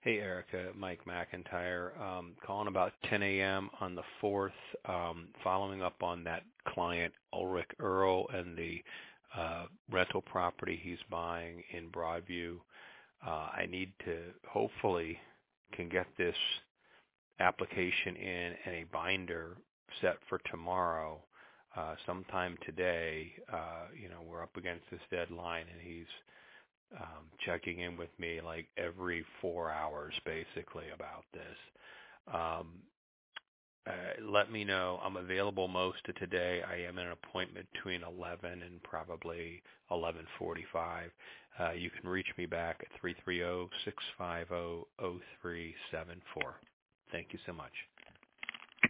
Hey, Erica, Mike McIntyre. Calling about 10 a.m. on the 4th, following up on that client, Ulrich Earl, and the rental property he's buying in Broadview. I need to, hopefully, can get this application in and a binder set for tomorrow. Sometime today, we're up against this deadline, and he's checking in with me like every 4 hours basically about this. Let me know. I'm available most of today. I am in an appointment between 11 and probably 11:45. You can reach me back at 330-650-0374. Thank you so much.